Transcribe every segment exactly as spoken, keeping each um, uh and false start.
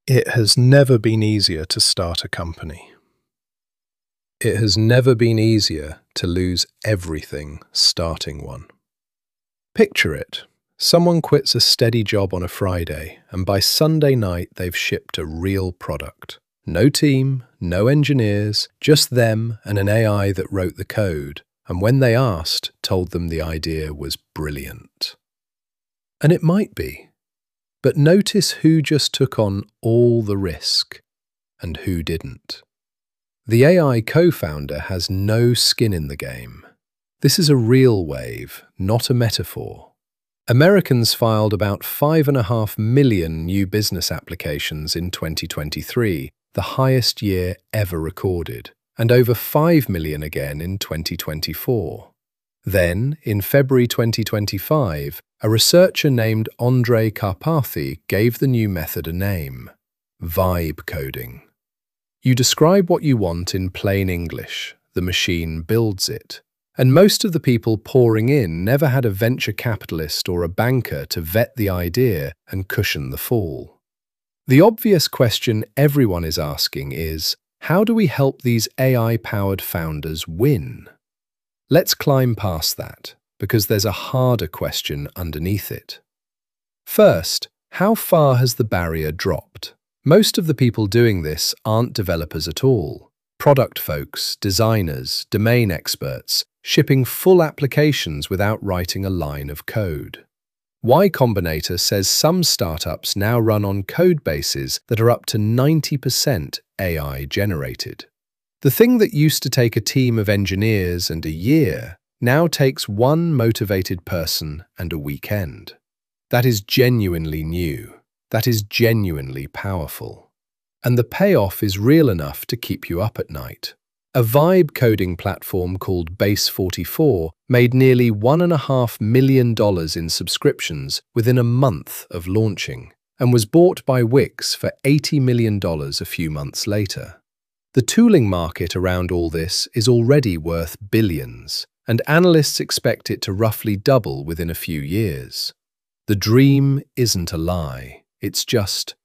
It has never been easier to start a company. It has never been easier to lose everything starting one. Picture it. Someone quits a steady job on a Friday, and by Sunday night they've shipped a real product. No team, no engineers, just them and an A I that wrote the code, and when they asked, told them the idea was brilliant. And it might be. But notice who just took on all the risk and who didn't. The A I co-founder has no skin in the game. This is a real wave, not a metaphor. Americans filed about five and a half million new business applications in twenty twenty-three, the highest year ever recorded, and over five million again in twenty twenty-four. Then, in February twenty twenty-five, a researcher named Andrej Karpathy gave the new method a name: vibe coding. You describe what you want in plain English, the machine builds it. And most of the people pouring in never had a venture capitalist or a banker to vet the idea and cushion the fall. The obvious question everyone is asking is, how do we help these A I-powered founders win? Let's climb past that, because there's a harder question underneath it. First, how far has the barrier dropped? Most of the people doing this aren't developers at all. Product folks, designers, domain experts, shipping full applications without writing a line of code. Y Combinator says some startups now run on code bases that are up to ninety percent A I-generated. The thing that used to take a team of engineers and a year now takes one motivated person and a weekend. That is genuinely new. That is genuinely powerful. And the payoff is real enough to keep you up at night. A vibe coding platform called Base forty-four made nearly one and a half million dollars in subscriptions within a month of launching and was bought by Wix for eighty million dollars a few months later. The tooling market around all this is already worth billions, and analysts expect it to roughly double within a few years. The dream isn't a lie, it's just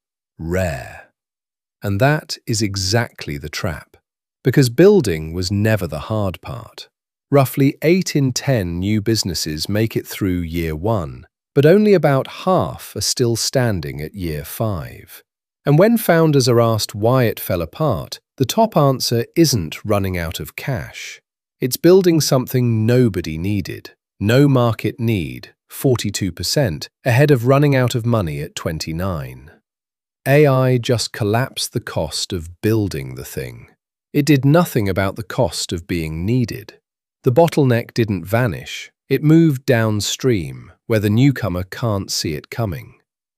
rare. And that is exactly the trap, because building was never the hard part. Roughly eight in ten new businesses make it through year one, but only about half are still standing at year five. And when founders are asked why it fell apart, the top answer isn't running out of cash. It's building something nobody needed. No market need, forty-two percent, ahead of running out of money at twenty-nine. A I just collapsed the cost of building the thing. It did nothing about the cost of being needed. The bottleneck didn't vanish. It moved downstream, where the newcomer can't see it coming.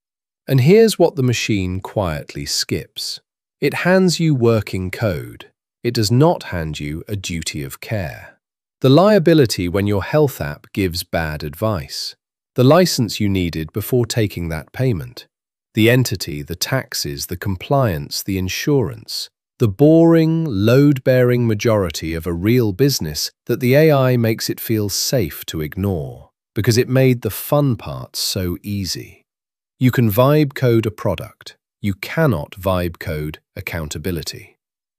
And here's what the machine quietly skips. It hands you working code. It does not hand you a duty of care. The liability when your health app gives bad advice. The license you needed before taking that payment. The entity, the taxes, the compliance, the insurance. The boring, load-bearing majority of a real business that the A I makes it feel safe to ignore, because it made the fun parts so easy. You can vibe code a product. You cannot vibe code accountability.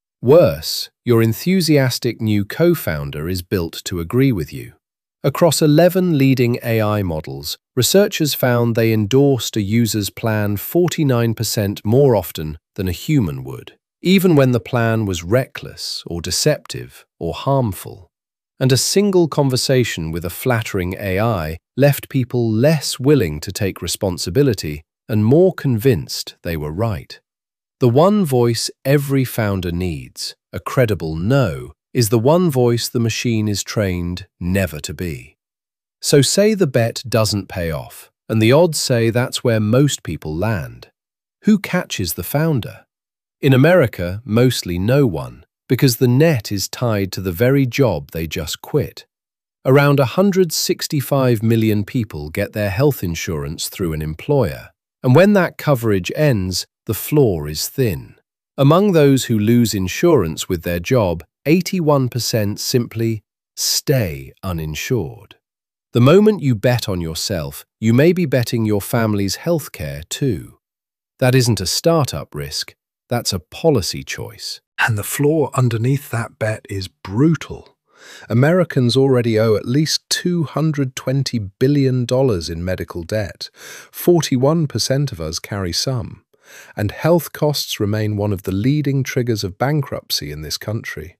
Worse, your enthusiastic new co-founder is built to agree with you. Across eleven leading A I models, researchers found they endorsed a user's plan forty-nine percent more often than a human would, even when the plan was reckless or deceptive or harmful. And a single conversation with a flattering A I left people less willing to take responsibility and more convinced they were right. The one voice every founder needs, a credible no, is the one voice the machine is trained never to be. So say the bet doesn't pay off, and the odds say that's where most people land. Who catches the founder? In America, mostly no one, because the net is tied to the very job they just quit. Around one hundred sixty-five million people get their health insurance through an employer, and when that coverage ends, the floor is thin. Among those who lose insurance with their job, eighty-one percent simply stay uninsured. The moment you bet on yourself, you may be betting your family's healthcare too. That isn't a startup risk, that's a policy choice. And the floor underneath that bet is brutal. Americans already owe at least two hundred twenty billion dollars in medical debt. forty-one percent of us carry some. And health costs remain one of the leading triggers of bankruptcy in this country.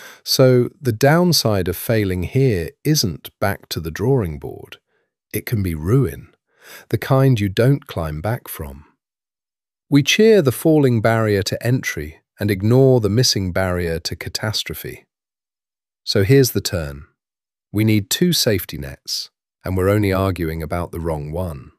So the downside of failing here isn't back to the drawing board. It can be ruin, the kind you don't climb back from. We cheer the falling barrier to entry and ignore the missing barrier to catastrophe. So here's the turn. We need two safety nets, and we're only arguing about the wrong one.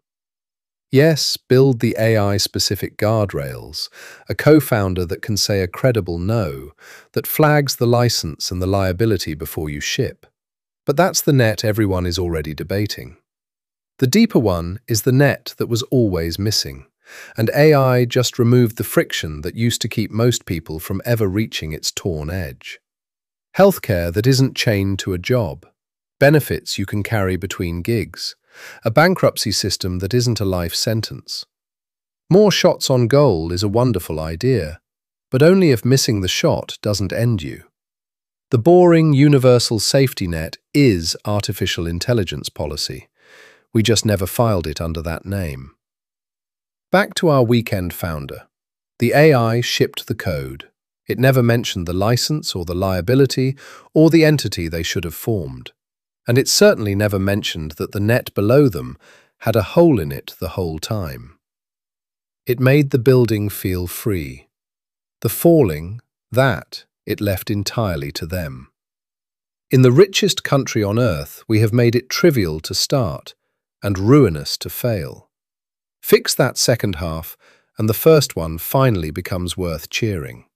Yes, build the A I-specific guardrails, a co-founder that can say a credible no, that flags the license and the liability before you ship. But that's the net everyone is already debating. The deeper one is the net that was always missing, and A I just removed the friction that used to keep most people from ever reaching its torn edge. Healthcare that isn't chained to a job, benefits you can carry between gigs, a bankruptcy system that isn't a life sentence. More shots on goal is a wonderful idea, but only if missing the shot doesn't end you. The boring universal safety net is artificial intelligence policy. We just never filed it under that name. Back to our weekend founder. The A I shipped the code. It never mentioned the license or the liability or the entity they should have formed. And it certainly never mentioned that the net below them had a hole in it the whole time. It made the building feel free. The falling, that, it left entirely to them. In the richest country on earth, we have made it trivial to start and ruinous to fail. Fix that second half, and the first one finally becomes worth cheering.